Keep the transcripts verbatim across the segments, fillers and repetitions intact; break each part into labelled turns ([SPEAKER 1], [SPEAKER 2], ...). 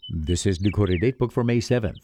[SPEAKER 1] This is Dakota Datebook for May seventh.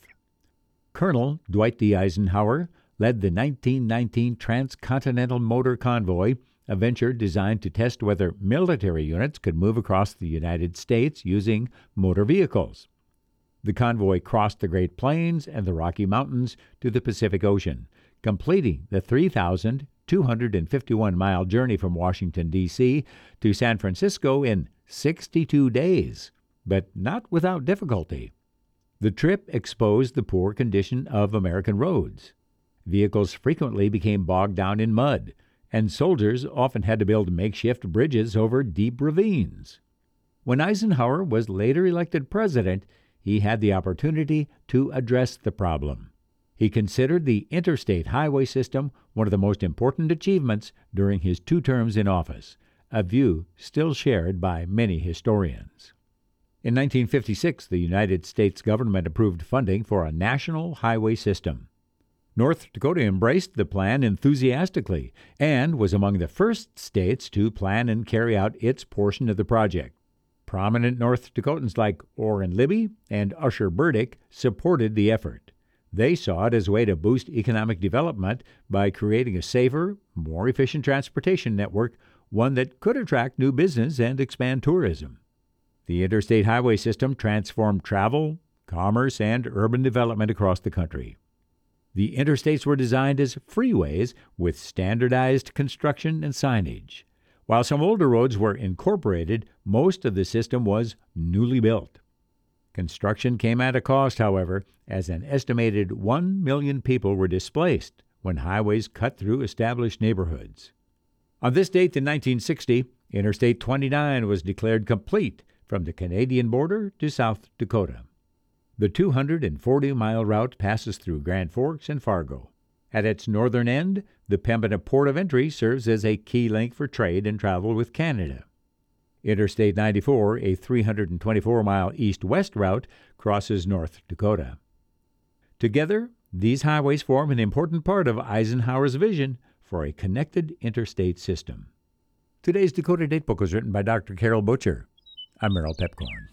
[SPEAKER 1] Colonel Dwight D. Eisenhower led the nineteen nineteen Transcontinental Motor Convoy, a venture designed to test whether military units could move across the United States using motor vehicles. The convoy crossed the Great Plains and the Rocky Mountains to the Pacific Ocean, completing the three thousand two hundred fifty-one mile journey from Washington, D C to San Francisco in sixty-two days, but not without difficulty. The trip exposed the poor condition of American roads. Vehicles frequently became bogged down in mud, and soldiers often had to build makeshift bridges over deep ravines. When Eisenhower was later elected president, he had the opportunity to address the problem. He considered the interstate highway system one of the most important achievements during his two terms in office, a view still shared by many historians. In nineteen fifty-six, the United States government approved funding for a national highway system. North Dakota embraced the plan enthusiastically and was among the first states to plan and carry out its portion of the project. Prominent North Dakotans like Orrin Libby and Usher Burdick supported the effort. They saw it as a way to boost economic development by creating a safer, more efficient transportation network, one that could attract new business and expand tourism. The interstate highway system transformed travel, commerce, and urban development across the country. The interstates were designed as freeways with standardized construction and signage. While some older roads were incorporated, most of the system was newly built. Construction came at a cost, however, as an estimated one million people were displaced when highways cut through established neighborhoods. On this date in nineteen sixty, Interstate twenty-nine was declared complete from the Canadian border to South Dakota. The two hundred forty mile route passes through Grand Forks and Fargo. At its northern end, the Pembina Port of Entry serves as a key link for trade and travel with Canada. Interstate ninety-four, a three hundred twenty-four mile east-west route, crosses North Dakota. Together, these highways form an important part of Eisenhower's vision for a connected interstate system. Today's Dakota Datebook was written by Doctor Carol Butcher. I'm Merrill Pepcorn.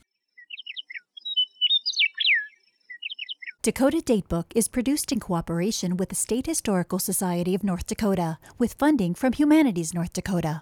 [SPEAKER 2] Dakota Datebook is produced in cooperation with the State Historical Society of North Dakota, with funding from Humanities North Dakota.